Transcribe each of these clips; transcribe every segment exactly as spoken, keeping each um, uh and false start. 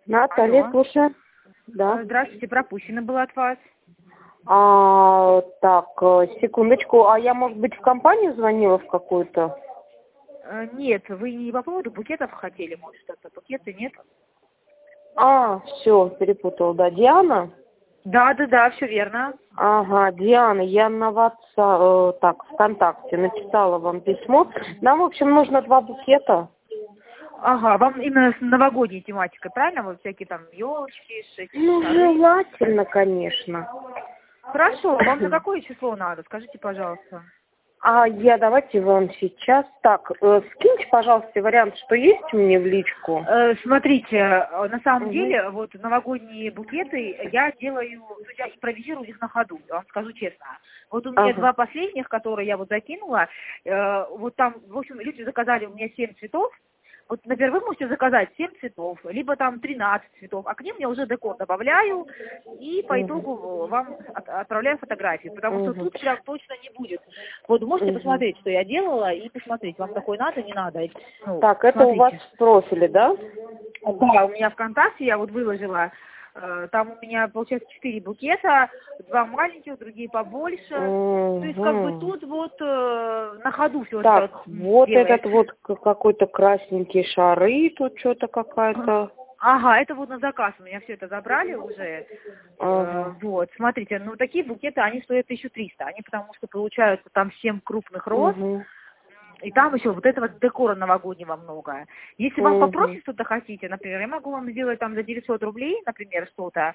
Наталья, Алло. слушаю. Да. Здравствуйте, пропущено было от вас. А, так, э, секундочку. А я, может быть, в компанию звонила в какую-то? Э, Нет, вы не по поводу букетов хотели, может, что-то? Букеты нет? А, все, перепутала, да. Диана? Да, да, да, все верно. Ага, Диана, я на WhatsApp, э, так, ВКонтакте написала вам письмо. Нам, в общем, нужно два букета. Ага, вам именно с новогодней тематикой, правильно? Вот всякие там елочки, Ну, шары. желательно, конечно. Хорошо, вам на какое число надо? Скажите, пожалуйста. А я давайте вам сейчас... Так, э, скиньте, пожалуйста, вариант, что есть мне в личку. Э, Смотрите, э, на самом Угу. деле, вот новогодние букеты я делаю, то есть я импровизирую их на ходу, я вам скажу честно. Вот у меня Ага. два последних, которые я вот закинула, э, вот там, в общем, люди заказали у меня семь цветов. Вот, например, вы можете заказать семь цветов, либо там тринадцать цветов, а к ним я уже декор добавляю и по итогу вам от- отправляю фотографии, потому что Угу. тут прям точно не будет. Вот можете Угу. посмотреть, что я делала, и посмотреть, вам такое надо, не надо. Ну, Так, это у вас смотрите. в профиле, да? Да, у меня ВКонтакте я вот выложила, э, там у меня получается четыре букета, два маленьких, другие побольше. То есть как бы Угу. тут вот э, на ходу все Так, это вот делается. этот вот к- какой-то красненький шары, тут что-то какая-то. Ага, это вот на заказ, у меня все это забрали уже. Ага. Э, вот, смотрите, ну такие букеты, они стоят тысячу триста, они потому что получаются там семь крупных роз, Угу. и там еще вот этого декора новогоднего много. Если вам Угу. попросить что-то хотите, например, я могу вам сделать там за девятьсот рублей, например, что-то,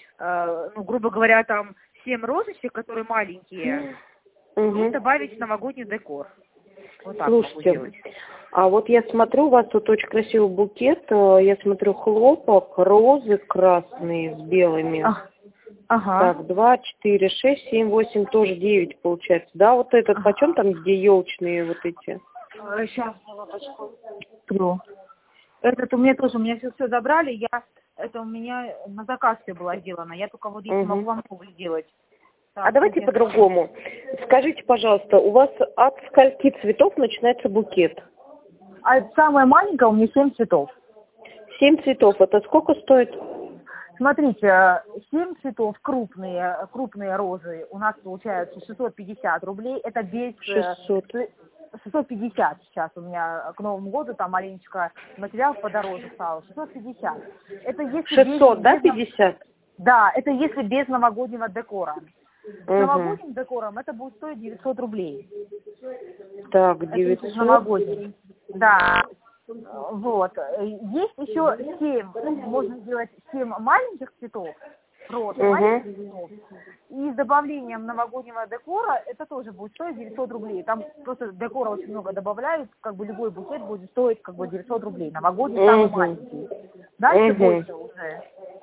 э, ну, грубо говоря, там семь розочек, которые маленькие, и Угу. добавить в новогодний декор. Вот так могу Слушайте, сделать. а вот я смотрю, у вас тут очень красивый букет. э, Я смотрю, хлопок, розы красные с белыми. А, ага. Так, два, четыре, шесть, семь, восемь, тоже девять получается. Да, вот этот, Ага. почем там, где елочные вот эти? Сейчас, минуточку. Открою. Этот у меня тоже, у меня все, все забрали, я, это у меня на заказ все было сделано, я только вот здесь могу Угу. вам новый сделать. А Так, давайте я- по-другому. Скажите, пожалуйста, у вас от скольки цветов начинается букет? А это самое маленькое у меня семь цветов. Семь цветов. Это сколько стоит? Смотрите, семь цветов крупные, крупные розы у нас получается шестьсот пятьдесят рублей, это без... э, Шестьсот. шестьсот пятьдесят сейчас у меня к Новому году, там маленечко материал подороже стал, шестьсот пятьдесят. Это если без, Шестьсот, да, без нов- пятьдесят? Да, это если без новогоднего декора. С Угу. новогодним декором это будет стоить девятьсот рублей. Так, Это если с девятьсот. новогодним. Да. Вот. Есть еще семь, можно сделать семь маленьких цветов, роз, Угу. маленьких цветов. И с добавлением новогоднего декора это тоже будет стоить девятьсот рублей. Там просто декора очень много добавляют, как бы любой букет будет стоить как бы девятьсот рублей. Новогодний самый Угу. маленький. Дальше Угу. больше уже.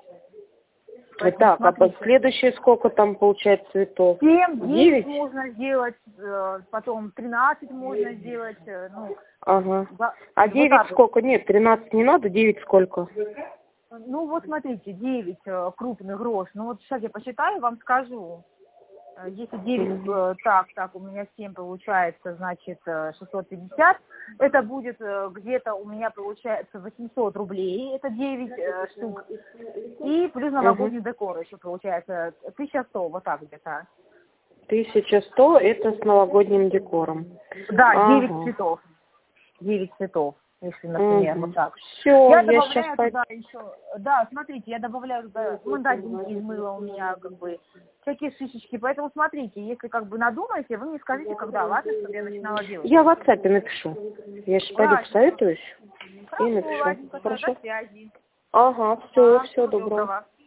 Поэтому Так, а смотрите. последующие сколько там получается цветов? семь, девять Девять? можно сделать, э, потом тринадцать можно сделать, э, ну, Ага. да, А вот девять так вот. сколько? Нет, тринадцать не надо, девять сколько? Ну вот смотрите, девять э, крупных роз, ну вот сейчас я посчитаю, вам скажу. Э, Если девять, э, так, так, у меня семь получается, значит, э, шестьсот пятьдесят, это будет э, где-то у меня получается восемьсот рублей, это девять э, штук, и плюс новогодний декор еще получается тысяча сто, вот так где-то. Тысяча сто это с новогодним декором. Да, девять Ага. цветов. девять цветов, если, например, Угу. вот так. Все, Я я сейчас добавляю туда еще, да, смотрите, я добавляю туда мандатинки из мыла у меня, как бы, всякие шишечки, поэтому смотрите, если как бы надумаете, вы мне скажите, когда, ладно, чтобы я начинала делать. Я в WhatsApp напишу. Я сейчас пойду Ладненько. посоветуюсь и Хорошо, напишу. ладненько, тогда Хорошо? до связи. Ага, все, Ага, все, всего доброго. доброго.